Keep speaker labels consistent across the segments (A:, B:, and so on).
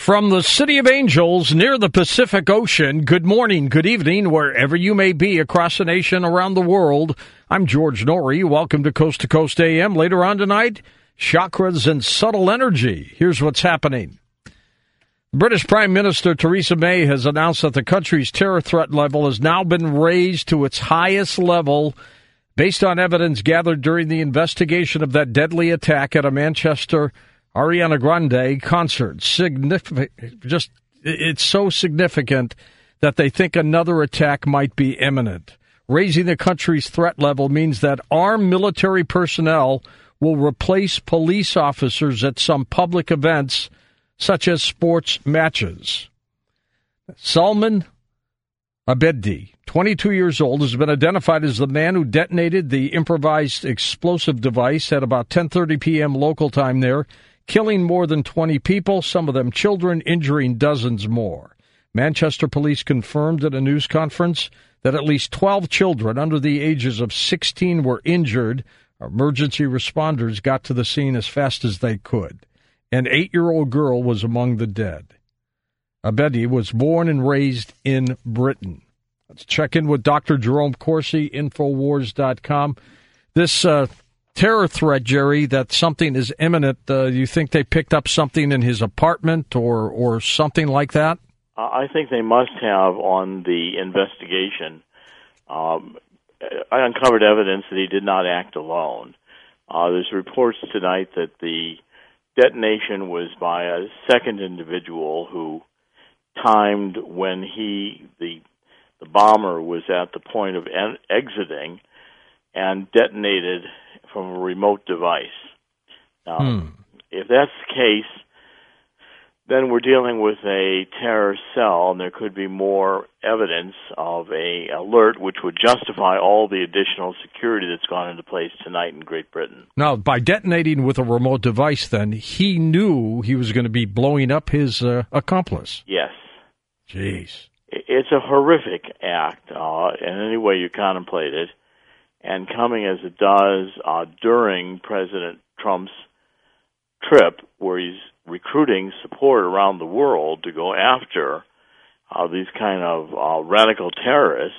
A: From the City of Angels near the Pacific Ocean, good morning, good evening, wherever you may be across the nation, around the world. I'm George Norrie. Welcome to Coast AM. Later on tonight, chakras and subtle energy. Here's what's happening. British Prime Minister Theresa May has announced that the country's terror threat level has now been raised to its highest level based on evidence gathered during the investigation of that deadly attack at a Manchester Ariana Grande concert. It's so significant that they think another attack might be imminent. Raising the country's threat level means that armed military personnel will replace police officers at some public events, such as sports matches. Salman Abedi, 22 years old, has been identified as the man who detonated the improvised explosive device at about 10:30 p.m. local time there, killing more than 20 people, some of them children, injuring dozens more. Manchester police confirmed at a news conference that at least 12 children under the ages of 16 were injured. Emergency responders got to the scene as fast as they could. An 8-year-old girl was among the dead. Abedi was born and raised in Britain. Let's check in with Dr. Jerome Corsi, Infowars.com. This terror threat, Jerry, that something is imminent. You think they picked up something in his apartment or something like that?
B: I think they must have on the investigation. I uncovered evidence that he did not act alone. There's reports tonight that the detonation was by a second individual who timed when the bomber was at the point of exiting and detonated from a remote device. Now, if that's the case, then we're dealing with a terror cell, and there could be more evidence of a alert which would justify all the additional security that's gone into place tonight in Great Britain.
A: Now, by detonating with a remote device, then, he knew he was going to be blowing up his accomplice.
B: Yes.
A: Jeez.
B: It's a horrific act in any way you contemplate it, and coming as it does during President Trump's trip, where he's recruiting support around the world to go after these kind of radical terrorists.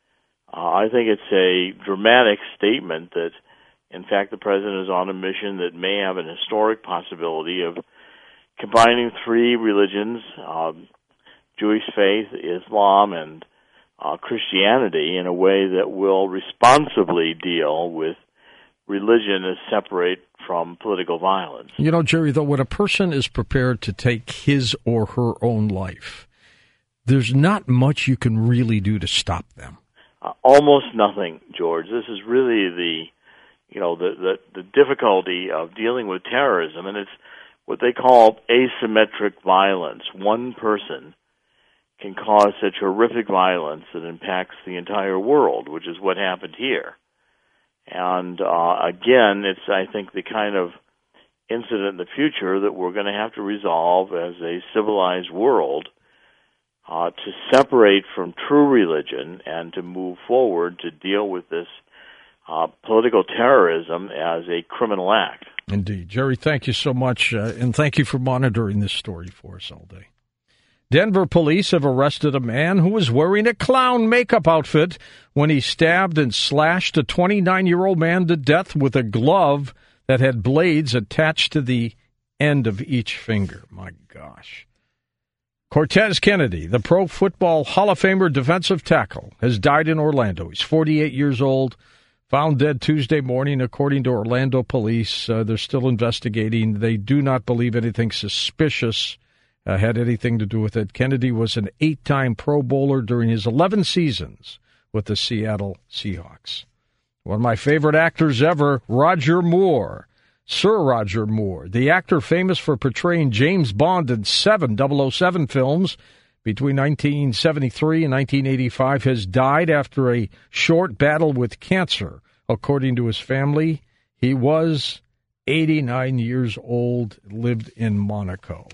B: I think it's a dramatic statement that, in fact, the president is on a mission that may have an historic possibility of combining three religions, Jewish faith, Islam, and Christianity, in a way that will responsibly deal with religion as separate from political violence.
A: You know, Jerry, though, when a person is prepared to take his or her own life, there's not much you can really do to stop them.
B: Almost nothing, George. This is really the difficulty of dealing with terrorism, and it's what they call asymmetric violence. One person can cause such horrific violence that impacts the entire world, which is what happened here. And again, it's, I think, the kind of incident in the future that we're going to have to resolve as a civilized world to separate from true religion and to move forward to deal with this political terrorism as a criminal act.
A: Indeed. Jerry, thank you so much, and thank you for monitoring this story for us all day. Denver police have arrested a man who was wearing a clown makeup outfit when he stabbed and slashed a 29-year-old man to death with a glove that had blades attached to the end of each finger. My gosh. Cortez Kennedy, the Pro Football Hall of Famer defensive tackle, has died in Orlando. He's 48 years old, found dead Tuesday morning, according to Orlando police. They're still investigating. They do not believe anything suspicious had anything to do with it. Kennedy was an 8-time Pro Bowler during his 11 seasons with the Seattle Seahawks. One of my favorite actors ever, Roger Moore. Sir Roger Moore, the actor famous for portraying James Bond in 7 007 films between 1973 and 1985, has died after a short battle with cancer. According to his family, he was 89 years old, lived in Monaco.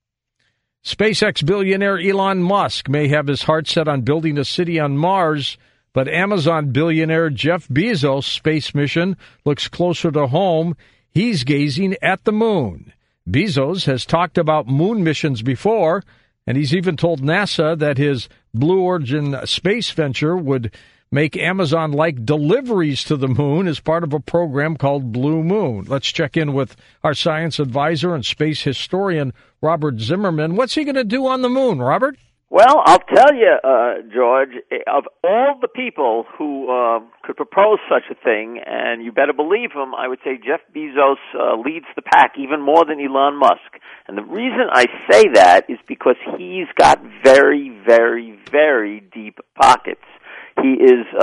A: SpaceX billionaire Elon Musk may have his heart set on building a city on Mars, but Amazon billionaire Jeff Bezos' space mission looks closer to home. He's gazing at the moon. Bezos has talked about moon missions before, and he's even told NASA that his Blue Origin space venture would make Amazon-like deliveries to the moon as part of a program called Blue Moon. Let's check in with our science advisor and space historian, Robert Zimmerman. What's he going to do on the moon, Robert?
C: Well, I'll tell you, George, of all the people who could propose such a thing, and you better believe him, I would say Jeff Bezos leads the pack even more than Elon Musk. And the reason I say that is because he's got very, very, very deep pockets. He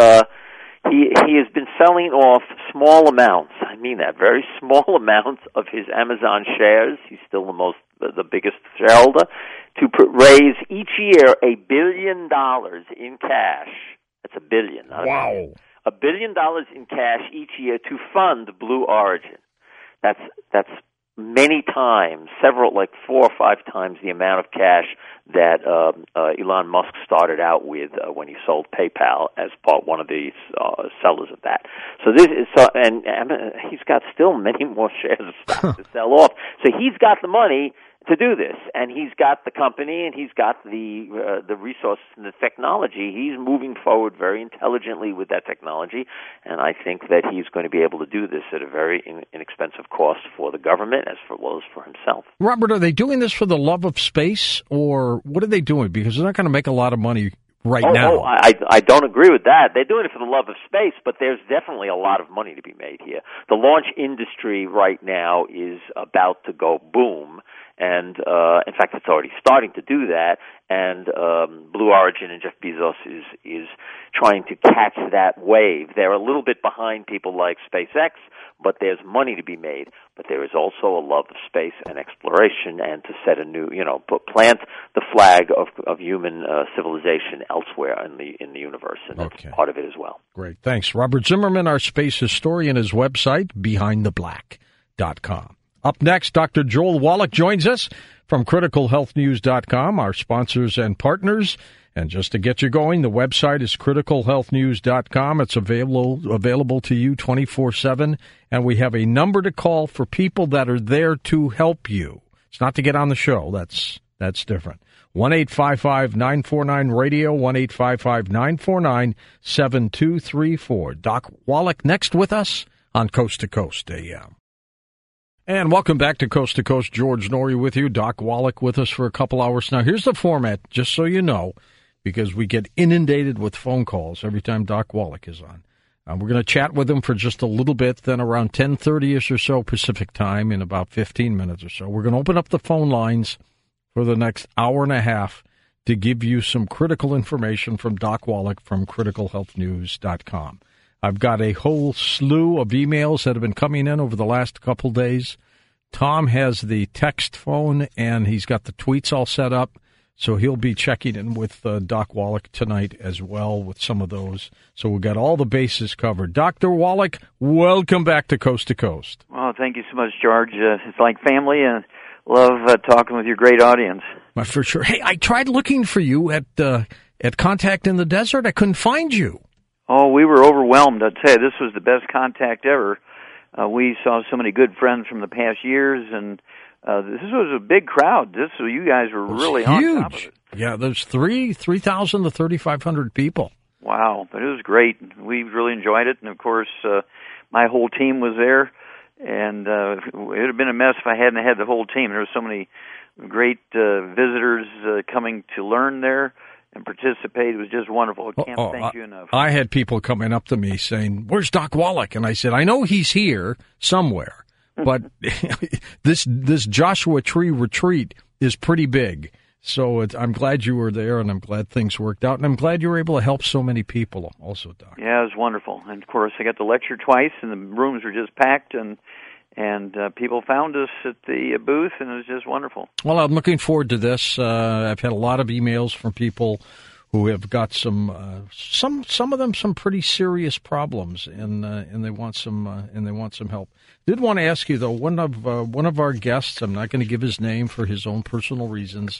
C: has been selling off small amounts, I mean that, very small amounts of his Amazon shares. He's still the biggest shareholder, to raise each year $1 billion in cash. That's $1 billion.
A: Wow.
C: $1 billion in cash each year to fund Blue Origin. That's many times, like 4 or 5 times the amount of cash that Elon Musk started out with when he sold PayPal as one of the sellers of that. So and he's got still many more shares of stock to sell off. So he's got the money to do this, and he's got the company, and he's got the resources and the technology. He's moving forward very intelligently with that technology, and I think that he's going to be able to do this at a very inexpensive cost for the government as well as for himself.
A: Robert, are they doing this for the love of space, or what are they doing? Because they're not going to make a lot of money now.
C: I don't agree with that. They're doing it for the love of space, but there's definitely a lot of money to be made here. The launch industry right now is about to go boom. And in fact, it's already starting to do that. And Blue Origin and Jeff Bezos is trying to catch that wave. They're a little bit behind people like SpaceX, but there's money to be made. But there is also a love of space and exploration, and to set a new, plant the flag of human civilization elsewhere in the universe, and that's part of it as well.
A: Great, thanks, Robert Zimmerman, our space historian. His website BehindTheBlack.com. Up next, Dr. Joel Wallach joins us from CriticalHealthNews.com, our sponsors and partners. And just to get you going, the website is CriticalHealthNews.com. It's available to you 24/7, and we have a number to call for people that are there to help you. It's not to get on the show. That's different. 1-855-949-RADIO, 1-855-949-7234. Doc Wallach next with us on Coast to Coast AM. And welcome back to Coast. George Noory with you. Doc Wallach with us for a couple hours. Now, here's the format, just so you know, because we get inundated with phone calls every time Doc Wallach is on. We're going to chat with him for just a little bit, then around 10:30-ish or so Pacific time, in about 15 minutes or so. We're going to open up the phone lines for the next hour and a half to give you some critical information from Doc Wallach from CriticalHealthNews.com. I've got a whole slew of emails that have been coming in over the last couple days. Tom has the text phone, and he's got the tweets all set up, so he'll be checking in with Doc Wallach tonight as well with some of those. So we've got all the bases covered. Dr. Wallach, welcome back to Coast.
D: Well, thank you so much, George. It's like family, and love talking with your great audience.
A: For sure. Hey, I tried looking for you at Contact in the Desert. I couldn't find you.
D: Oh, we were overwhelmed. I'd say this was the best contact ever. We saw so many good friends from the past years, and this was a big crowd. You guys were really
A: huge.
D: On top of it.
A: Yeah, there's 3,000 to 3,500 people.
D: Wow, but it was great. We really enjoyed it, and of course, my whole team was there, and it would have been a mess if I hadn't had the whole team. There were so many great visitors coming to learn there and participate. It was just wonderful. I can't thank you enough.
A: I had people coming up to me saying, "Where's Doc Wallach?" And I said, "I know he's here somewhere, but this Joshua Tree retreat is pretty big." So I'm glad you were there, and I'm glad things worked out, and I'm glad you were able to help so many people also, Doc.
D: Yeah, it was wonderful. And, of course, I got to lecture twice, and the rooms were just packed, and people found us at the booth, and it was just wonderful.
A: Well, I'm looking forward to this. I've had a lot of emails from people who have got some of them some pretty serious problems, and they want some help. Did want to ask you though, one of our guests, I'm not going to give his name for his own personal reasons,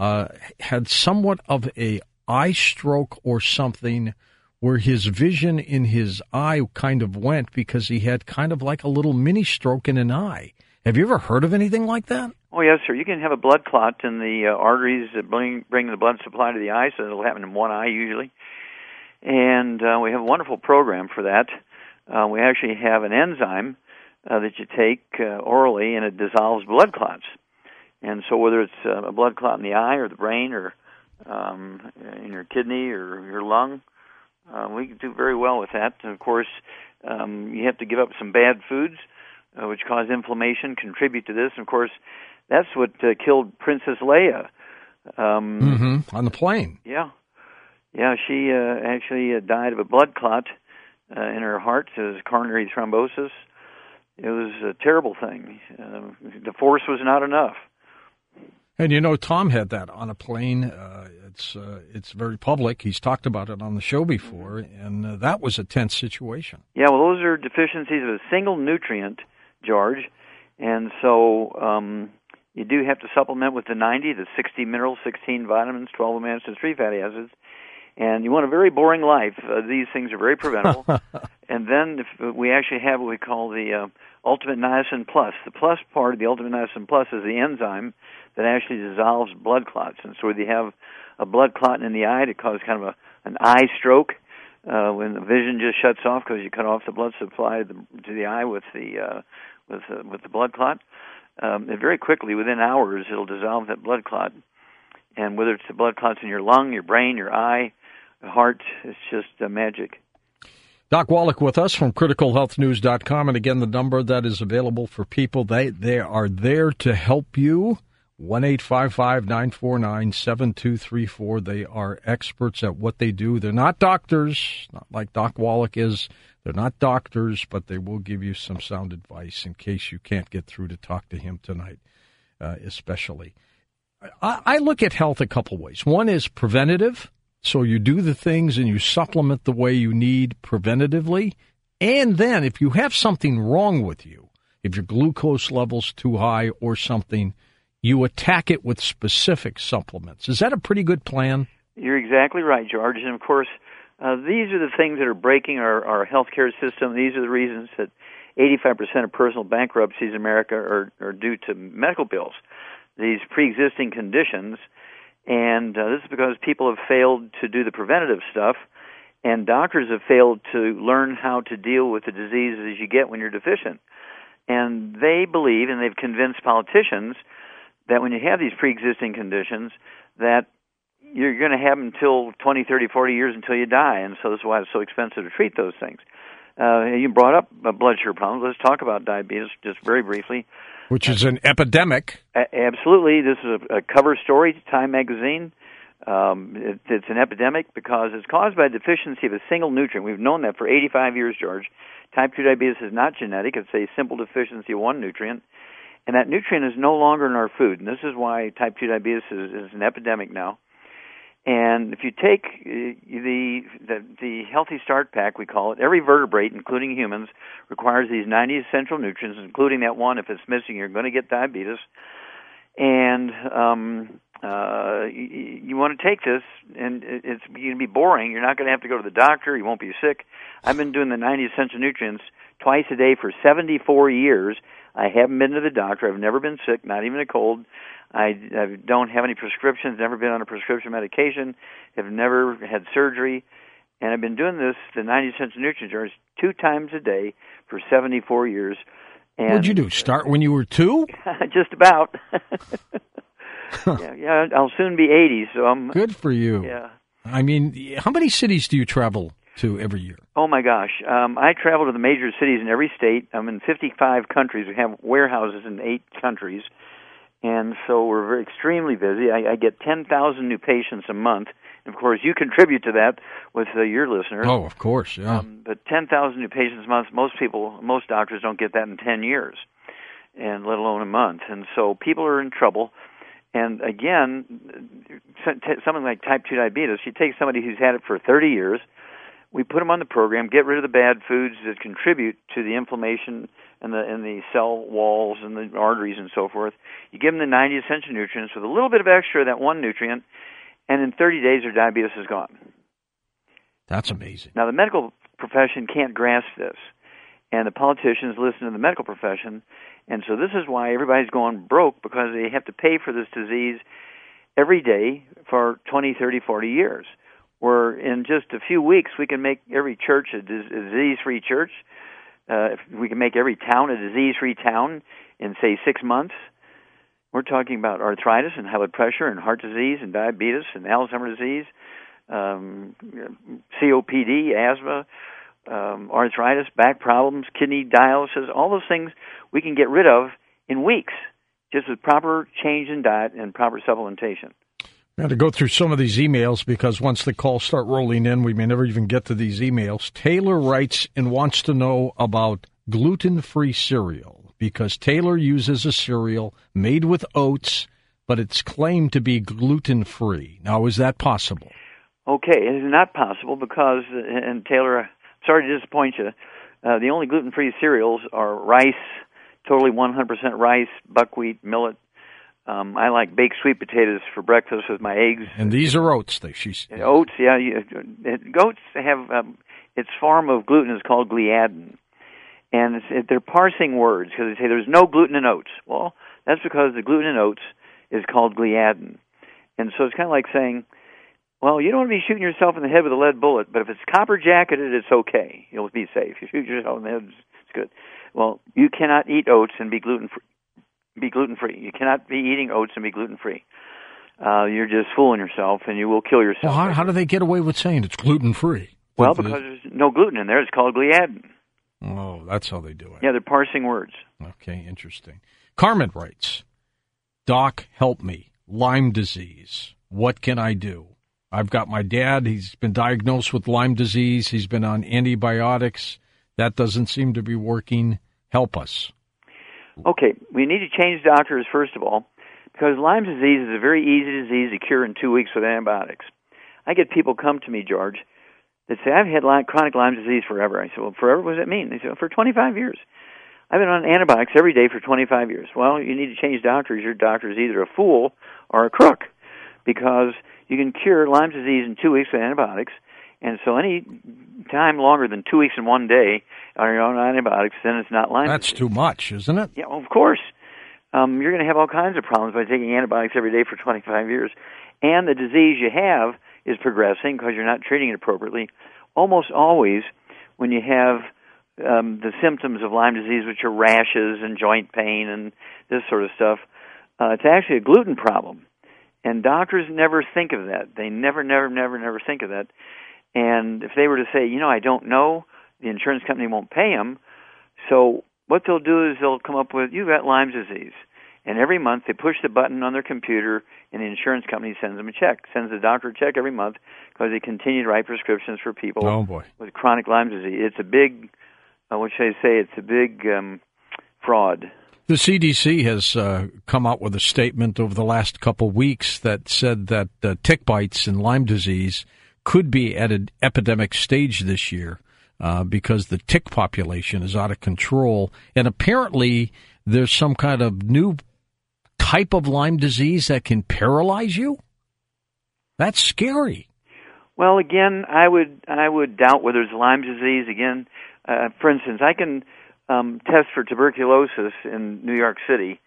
A: had somewhat of a eye stroke or something, where his vision in his eye kind of went because he had kind of like a little mini stroke in an eye. Have you ever heard of anything like that?
D: Oh, yes, sir. You can have a blood clot in the arteries that bring the blood supply to the eye, so it'll happen in one eye usually. And we have a wonderful program for that. We actually have an enzyme that you take orally, and it dissolves blood clots. And so whether it's a blood clot in the eye or the brain or in your kidney or your lung, we can do very well with that. And, of course, you have to give up some bad foods, which cause inflammation, contribute to this. And, of course, that's what killed Princess Leia.
A: On the plane.
D: Yeah. Yeah, she actually died of a blood clot in her heart. It was coronary thrombosis. It was a terrible thing. The force was not enough.
A: And you know, Tom had that on a plane. It's very public. He's talked about it on the show before, and that was a tense situation.
D: Yeah, well, those are deficiencies of a single nutrient, George, and so you do have to supplement with the 90, the 60 minerals, 16 vitamins, 12 amino acids, 3 fatty acids. And you want a very boring life. These things are very preventable. And then if we actually have what we call the Ultimate Niacin Plus. The plus part of the Ultimate Niacin Plus is the enzyme that actually dissolves blood clots. And so whether you have a blood clot in the eye to cause kind of an eye stroke, when the vision just shuts off because you cut off the blood supply to the eye with the blood clot, and very quickly, within hours, it'll dissolve that blood clot. And whether it's the blood clots in your lung, your brain, your eye, heart, it's just magic.
A: Doc Wallach with us from criticalhealthnews.com. And again, the number that is available for people, they are there to help you. 1-855-949-7234. They are experts at what they do. They're not doctors, not like Doc Wallach is. They're not doctors, but they will give you some sound advice in case you can't get through to talk to him tonight, especially. I look at health a couple ways. One is preventative. So you do the things and you supplement the way you need preventatively. And then if you have something wrong with you, if your glucose level's too high or something, you attack it with specific supplements. Is that a pretty good plan?
D: You're exactly right, George. And, of course, these are the things that are breaking our healthcare system. These are the reasons that 85% of personal bankruptcies in America are due to medical bills, these pre-existing conditions. And this is because people have failed to do the preventative stuff, and doctors have failed to learn how to deal with the diseases you get when you're deficient. And they believe, and they've convinced politicians, that when you have these pre-existing conditions, that you're going to have them until 20, 30, 40 years until you die, and so that's why it's so expensive to treat those things. You brought up blood sugar problems. Let's talk about diabetes just very briefly.
A: Which is an epidemic.
D: Absolutely. This is a cover story, Time magazine. It's an epidemic because it's caused by a deficiency of a single nutrient. We've known that for 85 years, George. Type 2 diabetes is not genetic. It's a simple deficiency of one nutrient. And that nutrient is no longer in our food. And this is why type 2 diabetes is an epidemic now. And if you take the Healthy Start Pack, we call it, every vertebrate, including humans, requires these 90 essential nutrients, including that one. If it's missing, you're going to get diabetes. And you want to take this, and it's going to be boring. You're not going to have to go to the doctor. You won't be sick. I've been doing the 90 essential nutrients twice a day for 74 years. I haven't been to the doctor. I've never been sick, not even a cold. I don't have any prescriptions, never been on a prescription medication, have never had surgery, and I've been doing this, the 90 essential nutrients, 2 times a day for 74 years. And
A: what'd you do, start when you were 2?
D: Just about. Yeah, I'll soon be 80, so I'm...
A: Good for you.
D: Yeah.
A: I mean, how many cities do you travel to every year?
D: Oh, my gosh. I travel to the major cities in every state. I'm in 55 countries. We have warehouses in 8 countries. And so we're extremely busy. I get 10,000 new patients a month. And, of course, you contribute to that with your listeners.
A: Oh, of course, yeah.
D: But 10,000 new patients a month, most doctors don't get that in 10 years, and let alone a month. And so people are in trouble. And, again, something like type 2 diabetes, you take somebody who's had it for 30 years, we put them on the program, get rid of the bad foods that contribute to the inflammation and the cell walls and the arteries and so forth. You give them the 90 essential nutrients with a little bit of extra of that one nutrient, and in 30 days their diabetes is gone.
A: That's amazing.
D: Now, the medical profession can't grasp this, and the politicians listen to the medical profession, And so this is why everybody's going broke, because they have to pay for this disease every day for 20, 30, 40 years. Where in just a few weeks we can make every church a disease-free church. If we can make every town a disease-free town in, say, 6 months. We're talking about arthritis and high blood pressure and heart disease and diabetes and Alzheimer's disease, COPD, asthma, arthritis, back problems, kidney dialysis, all those things we can get rid of in weeks, just with proper change in diet and proper supplementation.
A: We have to go through some of these emails because once the calls start rolling in, we may never even get to these emails. Taylor writes and wants to know about gluten-free cereal because Taylor uses a cereal made with oats, but it's claimed to be gluten-free. Now, is that possible?
D: Okay, it is not possible because, and Taylor, sorry to disappoint you, the only gluten-free cereals are rice, totally 100% rice, buckwheat, millet. I like baked sweet potatoes for breakfast with my eggs.
A: And these are oats.
D: Oats, yeah. Oats have, its form of gluten is called gliadin. And they're parsing words because they say there's no gluten in oats. Well, that's because the gluten in oats is called gliadin. And so it's kind of like saying, well, you don't want to be shooting yourself in the head with a lead bullet, but if it's copper-jacketed, it's okay. You'll be safe. You shoot yourself in the head, it's good. Well, you cannot eat oats and be gluten-free. You cannot be eating oats and be gluten-free. You're just fooling yourself, and you will kill yourself.
A: Well, how do they get away with saying it's gluten-free?
D: Well, because there's no gluten in there. It's called gliadin.
A: Oh, that's how they do it.
D: Yeah, they're parsing words.
A: Okay, interesting. Carmen writes, Doc, help me. Lyme disease. What can I do? I've got my dad. He's been diagnosed with Lyme disease. He's been on antibiotics. That doesn't seem to be working. Help us.
D: Okay, we need to change doctors, first of all, because Lyme disease is a very easy disease to cure in 2 weeks with antibiotics. I get people come to me, George, that say, I've had chronic Lyme disease forever. I said, well, forever, what does that mean? They say, well, for 25 years. I've been on antibiotics every day for 25 years. Well, you need to change doctors. Your doctor is either a fool or a crook, because you can cure Lyme disease in 2 weeks with antibiotics, and so any time longer than 2 weeks and 1 day on your own antibiotics, then it's not Lyme disease.
A: That's too much, isn't it?
D: Yeah, of course. You're going to have all kinds of problems by taking antibiotics every day for 25 years. And the disease you have is progressing because you're not treating it appropriately. Almost always, when you have the symptoms of Lyme disease, which are rashes and joint pain and this sort of stuff, it's actually a gluten problem. And doctors never think of that. They never think of that. And if they were to say, I don't know, the insurance company won't pay them. So what they'll do is they'll come up with, you've got Lyme disease. And every month they push the button on their computer and the insurance company sends them a check, sends the doctor a check every month because they continue to write prescriptions for people with chronic Lyme disease. It's a big, what should I say, it's a big fraud.
A: The CDC has come out with a statement over the last couple weeks that said that tick bites and Lyme disease could be at an epidemic stage this year because the tick population is out of control. And apparently there's some kind of new type of Lyme disease that can paralyze you. That's scary.
D: Well, again, I would doubt whether it's Lyme disease. Again, for instance, I can test for tuberculosis in New York City,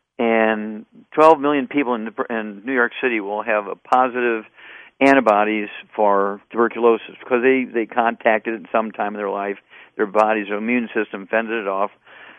D: and 12 million people in New York City will have a positive antibodies for tuberculosis because they contacted it some time in their life. Their body's immune system fended it off.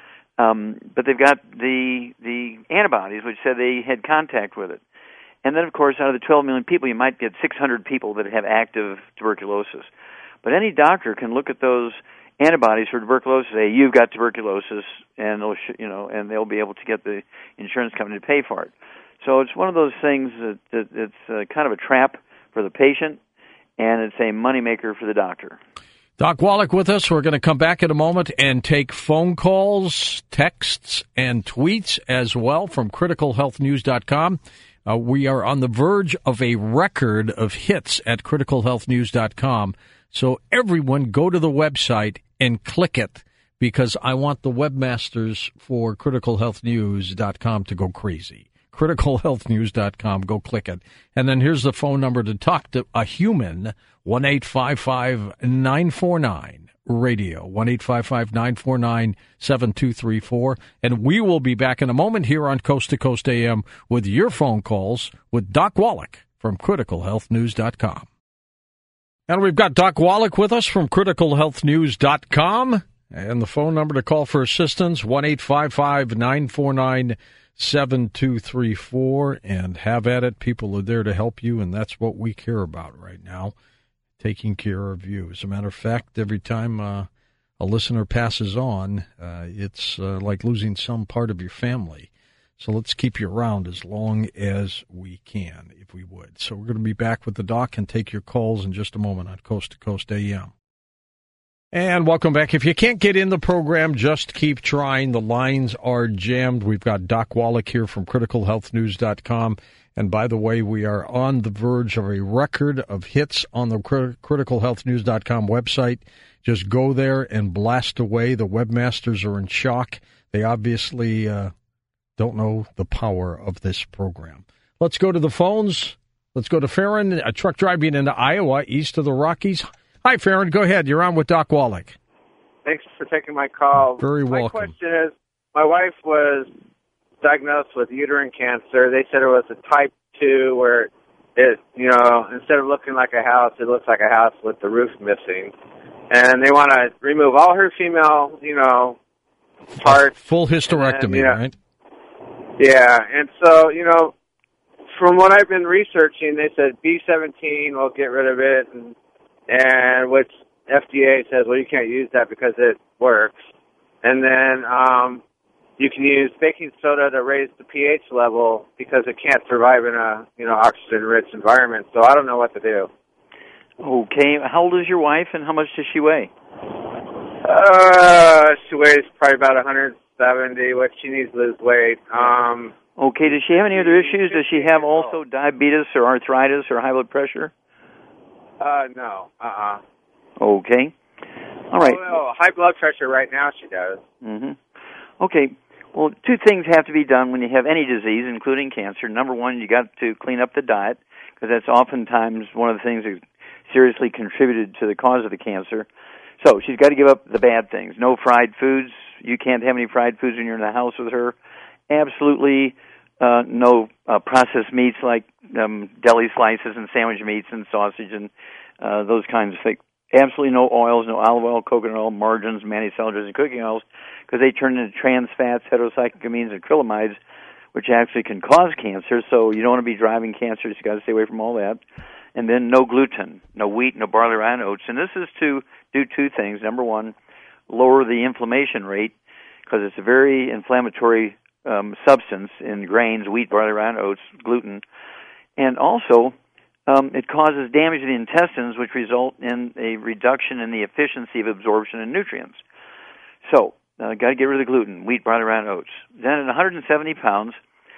D: But they've got the antibodies, which said they had contact with it. And then, of course, out of the 12 million people, you might get 600 people that have active tuberculosis. But any doctor can look at those antibodies for tuberculosis, say, you've got tuberculosis, and they'll be able to get the insurance company to pay for it. So it's one of those things that it's kind of a trap for the patient, and it's a moneymaker for the doctor.
A: Doc Wallach with us. We're going to come back in a moment and take phone calls, texts, and tweets as well from criticalhealthnews.com. We are on the verge of a record of hits at criticalhealthnews.com. So everyone go to the website and click it because I want the webmasters for criticalhealthnews.com to go crazy. criticalhealthnews.com, go click it. And then here's the phone number to talk to a human, 1-855-949 Radio, 1-855-949-7234. And we will be back in a moment here on Coast to Coast AM with your phone calls with Doc Wallach from CriticalHealthNews.com. And we've got Doc Wallach with us from CriticalHealthNews.com. And the phone number to call for assistance, 1-855-949-7234. And have at it. People are there to help you, and that's what we care about right now, taking care of you. As a matter of fact, every time a listener passes on, it's like losing some part of your family. So let's keep you around as long as we can, if we would. So we're going to be back with the doc and take your calls in just a moment on Coast to Coast AM. And welcome back. If you can't get in the program, just keep trying. The lines are jammed. We've got Doc Wallach here from CriticalHealthNews.com. And by the way, we are on the verge of a record of hits on the CriticalHealthNews.com website. Just go there and blast away. The webmasters are in shock. They obviously don't know the power of this program. Let's go to the phones. Let's go to Farron, a truck driving into Iowa, east of the Rockies. Hi, Farron. Go ahead. You're on with Doc Wallach.
E: Thanks for taking my call.
A: Very welcome.
E: My question is, my wife was diagnosed with uterine cancer. They said it was a type 2 where it, instead of looking like a house, it looks like a house with the roof missing. And they want to remove all her female, parts.
A: Full hysterectomy, right?
E: Yeah. And so, from what I've been researching, they said B17 will get rid of it, and which FDA says, well, you can't use that because it works. And then you can use baking soda to raise the pH level because it can't survive in a oxygen-rich environment. So I don't know what to do.
D: Okay. How old is your wife, and how much does she weigh?
E: She weighs probably about 170, which she needs to lose weight.
D: Okay. Does she have any other issues? Does she have also diabetes or arthritis or high blood pressure?
E: No.
D: Okay. All right.
E: Oh, high blood pressure right now she does.
D: Mm-hmm. Okay. Well, two things have to be done when you have any disease, including cancer. Number one, you got to clean up the diet, because that's oftentimes one of the things that seriously contributed to the cause of the cancer. So she's got to give up the bad things. No fried foods. You can't have any fried foods when you're in the house with her. Absolutely no processed meats like deli slices and sandwich meats and sausage and those kinds of things. Absolutely no oils, no olive oil, coconut oil, margarines, manicellars, and cooking oils, because they turn into trans fats, heterocyclamines, and acrylamides, which actually can cause cancer. So you don't want to be driving cancer. You got to stay away from all that. And then no gluten, no wheat, no barley, rye, and oats. And this is to do two things. Number one, lower the inflammation rate, because it's a very inflammatory substance in grains, wheat, barley, rye, and oats, gluten. And also, it causes damage to the intestines, which result in a reduction in the efficiency of absorption of nutrients. So, got to get rid of the gluten, wheat, barley, rye, and oats. Then at 170 pounds,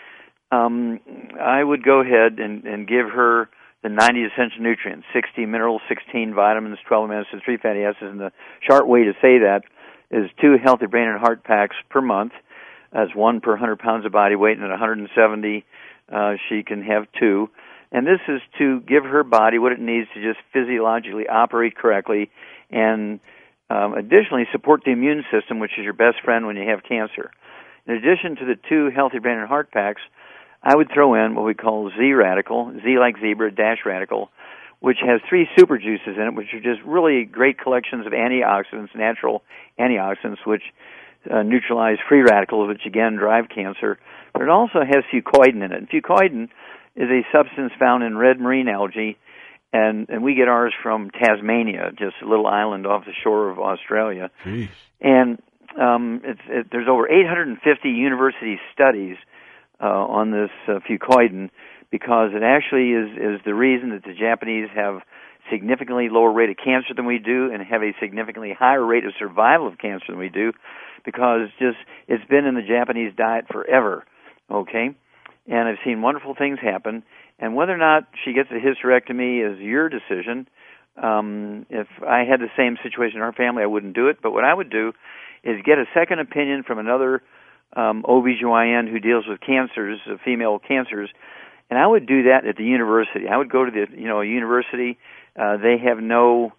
D: I would go ahead and give her the 90 essential nutrients, 60 minerals, 16 vitamins, 12 amino acids, 3 fatty acids. And the short way to say that is 2 healthy brain and heart packs per month. That's 1 per 100 pounds of body weight, and at 170, she can have 2. And this is to give her body what it needs to just physiologically operate correctly, and additionally support the immune system, which is your best friend when you have cancer. In addition to the 2 healthy brain and heart packs, I would throw in what we call Z-Radical, Z like zebra, dash radical, which has 3 super juices in it, which are just really great collections of antioxidants, natural antioxidants, which neutralize free radicals, which again drive cancer. But it also has fucoidan in it. And fucoidan is a substance found in red marine algae, and we get ours from Tasmania, just a little island off the shore of Australia.
A: Jeez.
D: And there's over 850 university studies on this fucoidan, because it actually is the reason that the Japanese have significantly lower rate of cancer than we do, and have a significantly higher rate of survival of cancer than we do, because it's been in the Japanese diet forever, okay? And I've seen wonderful things happen. And whether or not she gets a hysterectomy is your decision. If I had the same situation in our family, I wouldn't do it. But what I would do is get a second opinion from another OBGYN who deals with cancers, female cancers, and I would do that at the university. I would go to the university. They have no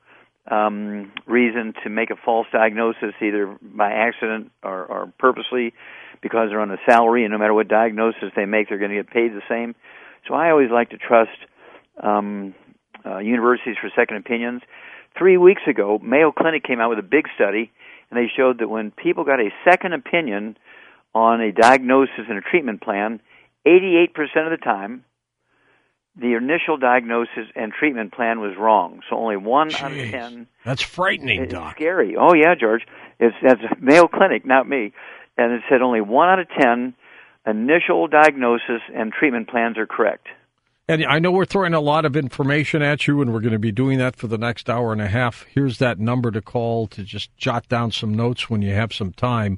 D: reason to make a false diagnosis, either by accident or purposely, because they're on a salary, and no matter what diagnosis they make, they're going to get paid the same. So I always like to trust universities for second opinions. 3 weeks ago, Mayo Clinic came out with a big study, and they showed that when people got a second opinion on a diagnosis and a treatment plan, 88% of the time, the initial diagnosis and treatment plan was wrong. So only 1 out of 10.
A: That's frightening,
D: it's
A: Doc.
D: Scary. Oh, yeah, George. That's Mayo Clinic, not me. And it said only 1 out of 10 initial diagnosis and treatment plans are correct.
A: And I know we're throwing a lot of information at you, and we're going to be doing that for the next hour and a half. Here's that number to call to just jot down some notes when you have some time,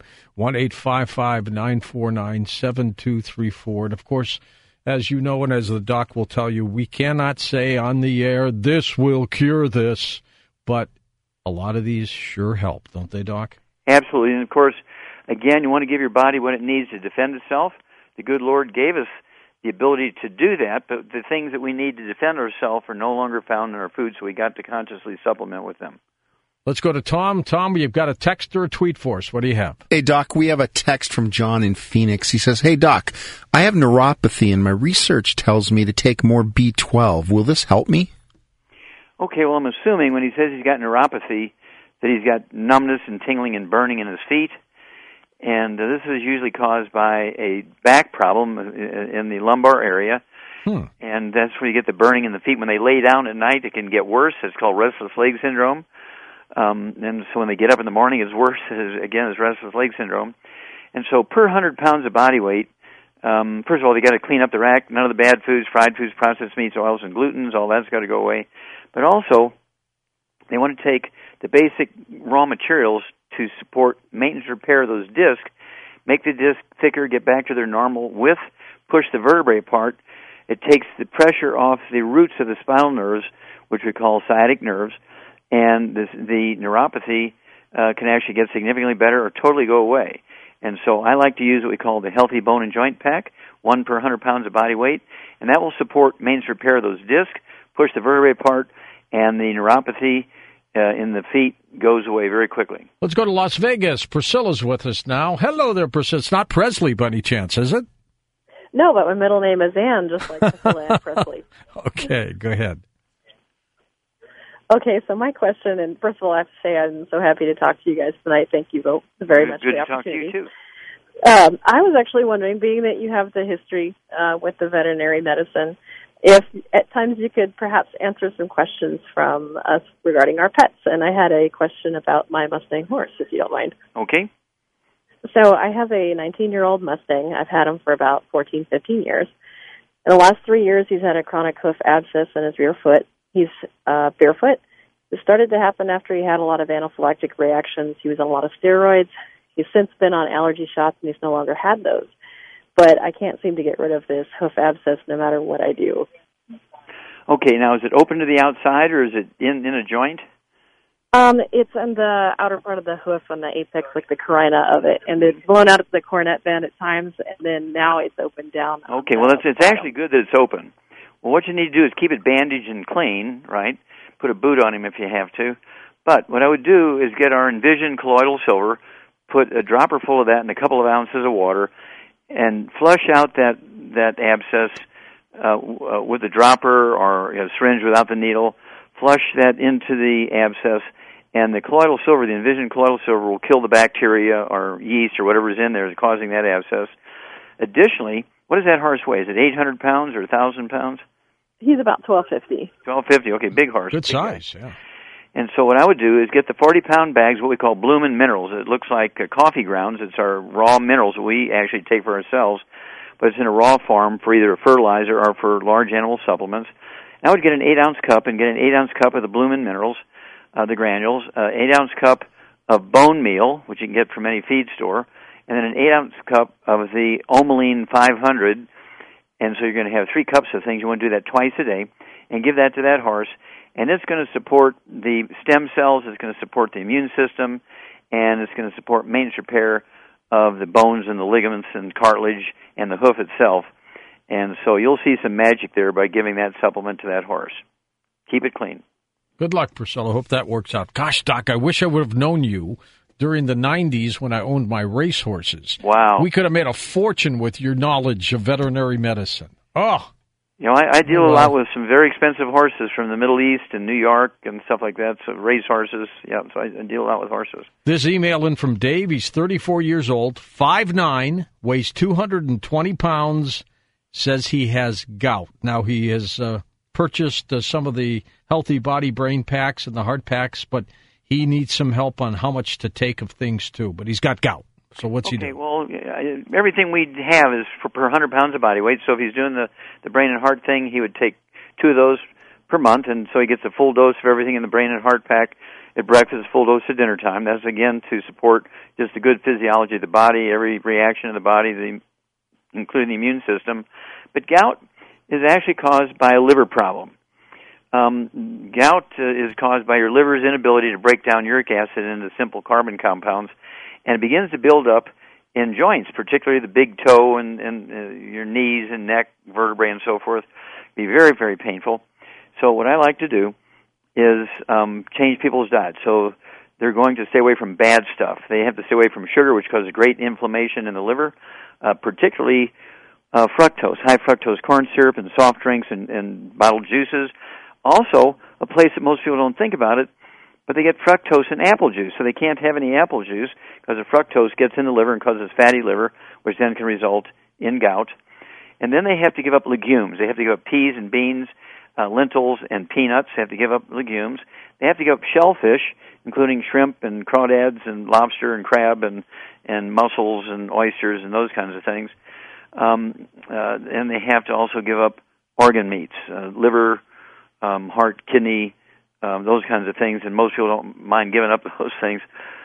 A: 1-855-949-7234. And, of course, as you know and as the doc will tell you, we cannot say on the air, this will cure this, but a lot of these sure help, don't they, Doc?
D: Absolutely. And, of course, again, you want to give your body what it needs to defend itself. The good Lord gave us the ability to do that, but the things that we need to defend ourselves are no longer found in our food, so we got to consciously supplement with them.
A: Let's go to Tom. Tom, you've got a text or a tweet for us. What do you have?
F: Hey, Doc, we have a text from John in Phoenix. He says, hey, Doc, I have neuropathy, and my research tells me to take more B12. Will this help me?
D: Okay, well, I'm assuming when he says he's got neuropathy that he's got numbness and tingling and burning in his feet. And this is usually caused by a back problem in the lumbar area. And that's where you get the burning in the feet. When they lay down at night, it can get worse. It's called restless leg syndrome. And so when they get up in the morning, it's worse, again, it's restless leg syndrome. And so per 100 pounds of body weight, first of all, they got to clean up the rack. None of the bad foods, fried foods, processed meats, oils, and glutens, all that's got to go away. But also, they want to take the basic raw materials to support maintenance repair of those discs, make the disc thicker, get back to their normal width, push the vertebrae apart. It takes the pressure off the roots of the spinal nerves, which we call sciatic nerves, and the neuropathy can actually get significantly better or totally go away. And so I like to use what we call the Healthy Bone and Joint Pack, 1 per 100 pounds of body weight, and that will support maintenance repair of those discs, push the vertebrae apart, and the neuropathy in the feet goes away very quickly.
A: Let's go to Las Vegas. Priscilla's with us now. Hello there, Priscilla. It's not Presley by any chance, is it?
G: No, but my middle name is Ann, just like Priscilla and Presley.
A: Okay, go ahead.
G: Okay, so my question, and first of all, I have to say I'm so happy to talk to you guys tonight. Thank you both very much for the opportunity.
D: Good to talk to you, too.
G: I was actually wondering, being that you have the history with the veterinary medicine, if at times you could perhaps answer some questions from us regarding our pets. And I had a question about my Mustang horse, if you don't mind.
D: Okay.
G: So I have a 19-year-old Mustang. I've had him for about 14, 15 years. In the last 3 years, he's had a chronic hoof abscess in his rear foot. He's barefoot. It started to happen after he had a lot of anaphylactic reactions. He was on a lot of steroids. He's since been on allergy shots, and he's no longer had those. But I can't seem to get rid of this hoof abscess no matter what I do.
D: Okay, now is it open to the outside, or is it in a joint?
G: It's in the outer part of the hoof on the apex, like the carina of it, and it's blown out at the cornet band at times, and then now it's open down.
D: Okay, well, it's actually good that it's open. Well, what you need to do is keep it bandaged and clean, right? Put a boot on him if you have to. But what I would do is get our Envision colloidal silver, put a dropper full of that in a couple of ounces of water, and flush out that abscess with a dropper or a syringe without the needle. Flush that into the abscess, and the colloidal silver, the Envision colloidal silver, will kill the bacteria or yeast or whatever's in there causing that abscess. Additionally, what does that horse weigh? Is it 800 pounds or 1,000 pounds?
G: He's about 1,250.
D: 1,250, okay, big horse.
A: Good size, yeah.
D: And so what I would do is get the 40-pound bags, what we call Bloomin' Minerals. It looks like coffee grounds. It's our raw minerals that we actually take for ourselves, but it's in a raw form for either a fertilizer or for large animal supplements. And I would get an 8-ounce cup and get an 8-ounce cup of the Bloomin' Minerals, the granules, 8-ounce cup of bone meal, which you can get from any feed store, and then an 8-ounce cup of the Omeline 500. And so you're going to have 3 cups of things. You want to do that twice a day and give that to that horse. And it's going to support the stem cells, it's going to support the immune system, and it's going to support maintenance repair of the bones and the ligaments and cartilage and the hoof itself. And so you'll see some magic there by giving that supplement to that horse. Keep it clean.
A: Good luck, Priscilla. Hope that works out. Gosh, Doc, I wish I would have known you during the 90s when I owned my racehorses.
D: Wow.
A: We could have made a fortune with your knowledge of veterinary medicine. Oh.
D: You know, I deal a lot with some very expensive horses from the Middle East and New York and stuff like that, so race horses. Yeah, so I deal a lot with horses.
A: This email in from Dave. He's 34 years old, 5'9", weighs 220 pounds, says he has gout. Now, he has purchased some of the Healthy Body Brain packs and the heart packs, but he needs some help on how much to take of things, too. But he's got gout. So what's he doing?
D: Okay, well, everything we have is per 100 pounds of body weight. So if he's doing the brain and heart thing, he would take 2 of those per month, and so he gets a full dose of everything in the brain and heart pack at breakfast, full dose at dinner time. That's, again, to support just the good physiology of the body, every reaction of the body, including the immune system. But gout is actually caused by a liver problem. Gout is caused by your liver's inability to break down uric acid into simple carbon compounds, and it begins to build up in joints, particularly the big toe and your knees and neck, vertebrae, and so forth. Be very, very painful. So what I like to do is change people's diet. So they're going to stay away from bad stuff. They have to stay away from sugar, which causes great inflammation in the liver, particularly fructose, high fructose corn syrup and soft drinks and bottled juices. Also, a place that most people don't think about it, but they get fructose in apple juice, so they can't have any apple juice because the fructose gets in the liver and causes fatty liver, which then can result in gout. And then they have to give up legumes. They have to give up peas and beans, lentils and peanuts. They have to give up legumes. They have to give up shellfish, including shrimp and crawdads and lobster and crab and mussels and oysters and those kinds of things. And they have to also give up organ meats, liver, heart, kidney, those kinds of things, and most people don't mind giving up those things,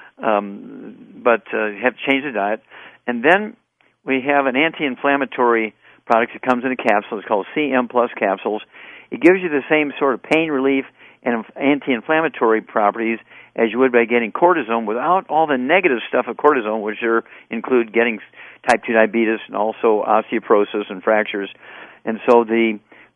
D: but you have to change the diet. And then we have an anti-inflammatory product that comes in a capsule. It's called CM Plus capsules. It gives you the same sort of pain relief and anti-inflammatory properties as you would by getting cortisone without all the negative stuff of cortisone, which include getting type 2 diabetes and also osteoporosis and fractures. And so the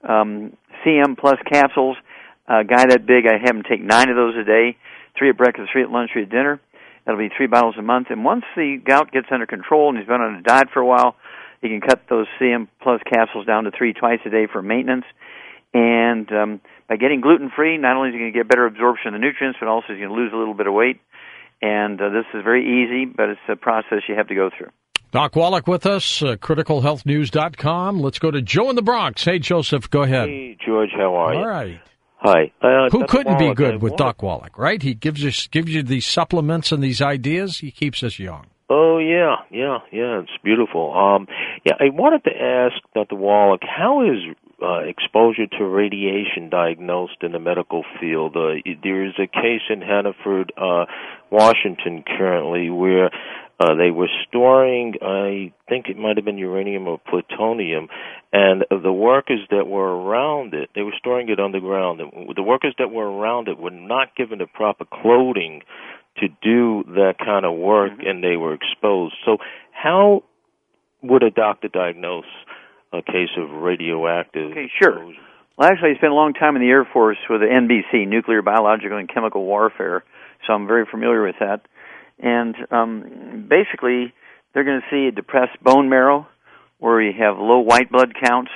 D: CM Plus capsules, a guy that big, I have him take 9 of those a day, 3 at breakfast, 3 at lunch, 3 at dinner. That'll be 3 bottles a month. And once the gout gets under control and he's been on a diet for a while, he can cut those CM Plus capsules down to 3 twice a day for maintenance. And by getting gluten-free, not only is he going to get better absorption of the nutrients, but also he's going to lose a little bit of weight. And this is very easy, but it's a process you have to go through.
A: Doc Wallach with us, criticalhealthnews.com. Let's go to Joe in the Bronx. Hey, Joseph, go ahead.
H: Hey, George, how are you?
A: All right.
H: Hi.
A: Who
H: Dr.
A: couldn't
H: Wallach,
A: be good with Doc Wallach, right? He gives you these supplements and these ideas. He keeps us young.
H: Oh, yeah. It's beautiful. I wanted to ask Dr. Wallach, how is exposure to radiation diagnosed in the medical field? There is a case in Hannaford, Washington currently where they were storing, I think it might have been uranium or plutonium, and the workers that were around it, they were storing it underground. The workers that were around it were not given the proper clothing to do that kind of work, and they were exposed. So how would a doctor diagnose a case of radioactive exposure?
D: Well, actually, I spent a long time in the Air Force with the NBC, Nuclear, Biological, and Chemical Warfare, so I'm very familiar with that. And basically, they're going to see a depressed bone marrow where you have low white blood counts,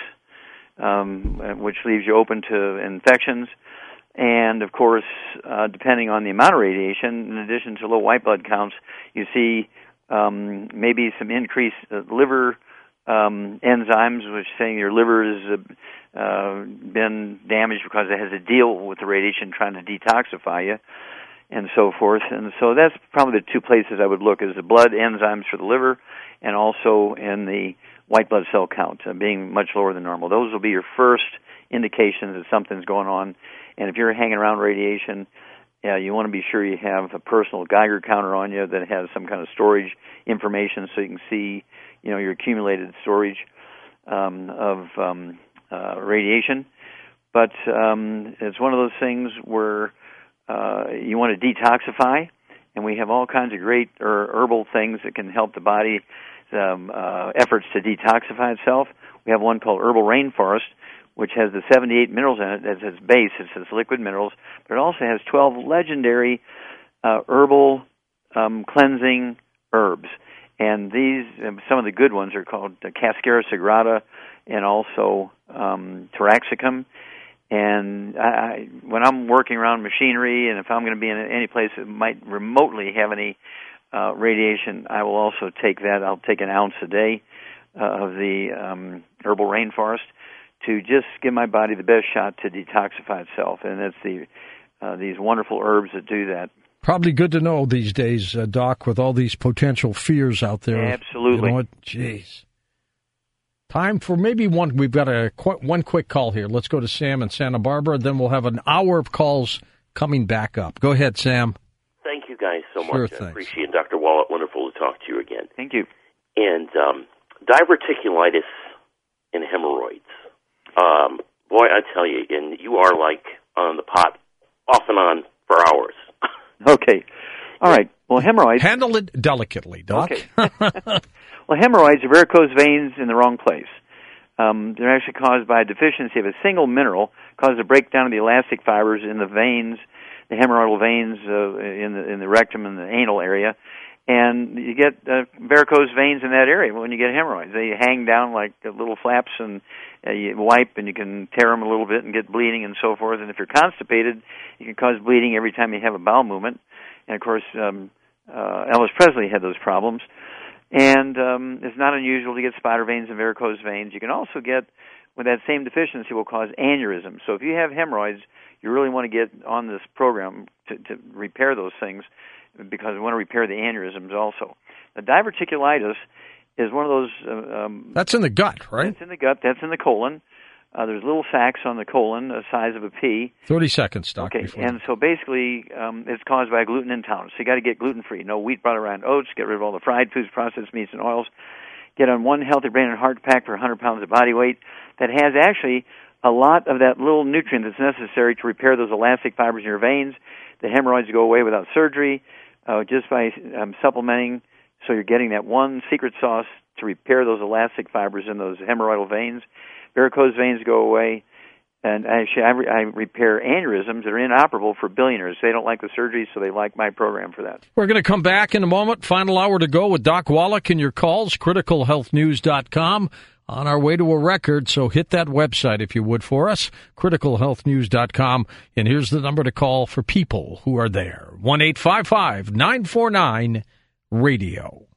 D: which leaves you open to infections. And, of course, depending on the amount of radiation, in addition to low white blood counts, you see maybe some increased liver enzymes, which saying your liver has been damaged because it has to deal with the radiation trying to detoxify you, and so forth. And so that's probably the 2 places I would look, is the blood enzymes for the liver and also in the white blood cell count being much lower than normal. Those will be your first indications that something's going on. And if you're hanging around radiation, you want to be sure you have a personal Geiger counter on you that has some kind of storage information so you can see, your accumulated storage of radiation. But it's one of those things where you want to detoxify, and we have all kinds of great herbal things that can help the body efforts to detoxify itself. We have one called Herbal Rainforest, which has the 78 minerals in it as its base. It's its liquid minerals, but it also has 12 legendary herbal cleansing herbs. And these, some of the good ones are called Cascara Sagrada and also Taraxacum. And when I'm working around machinery, and if I'm going to be in any place that might remotely have any radiation, I will also take that. I'll take an ounce a day of the herbal rainforest to just give my body the best shot to detoxify itself. And it's these wonderful herbs that do that.
A: Probably good to know these days, Doc, with all these potential fears out there.
D: Absolutely.
A: You know what? Jeez. Time for maybe one. We've got one quick call here. Let's go to Sam in Santa Barbara. Then we'll have an hour of calls coming back up. Go ahead, Sam.
I: Thank you guys so
A: Sure,
I: much.
A: thanks.
I: I appreciate it. Dr. Wallach, wonderful to talk to you again.
D: Thank you.
I: And diverticulitis and hemorrhoids. Boy, I tell you, and you are like on the pot off and on for hours.
D: Okay. All right. Well, hemorrhoids.
A: Handle it delicately, Doc.
D: Okay. Well, hemorrhoids are varicose veins in the wrong place. They're actually caused by a deficiency of a single mineral, causes a breakdown of the elastic fibers in the veins, the hemorrhoidal veins in the rectum and the anal area, and you get varicose veins in that area when you get hemorrhoids. They hang down like little flaps, and you wipe, and you can tear them a little bit and get bleeding and so forth. And if you're constipated, you can cause bleeding every time you have a bowel movement. And, of course, Elvis Presley had those problems. And it's not unusual to get spider veins and varicose veins. You can also get, with that same deficiency, will cause aneurysms. So if you have hemorrhoids, you really want to get on this program to repair those things, because we want to repair the aneurysms also. The diverticulitis is one of those...
A: That's in the gut, right?
D: That's in the gut. That's in the colon. There's little sacs on the colon, the size of a pea.
A: 30 seconds, Doc.
D: Okay, and so basically it's caused by a gluten intolerance. So you got to get gluten-free. No wheat, butter, and oats. Get rid of all the fried foods, processed meats, and oils. Get on one Healthy Brain and Heart pack for 100 pounds of body weight that has actually a lot of that little nutrient that's necessary to repair those elastic fibers in your veins. The hemorrhoids go away without surgery, just by supplementing. So you're getting that one secret sauce to repair those elastic fibers in those hemorrhoidal veins. Varicose veins go away, and actually I repair aneurysms that are inoperable for billionaires. They don't like the surgery, so they like my program for that.
A: We're going to come back in a moment. Final hour to go with Doc Wallach and your calls, criticalhealthnews.com. On our way to a record, so hit that website if you would for us, criticalhealthnews.com. And here's the number to call for people who are there, 1-855-949-RADIO.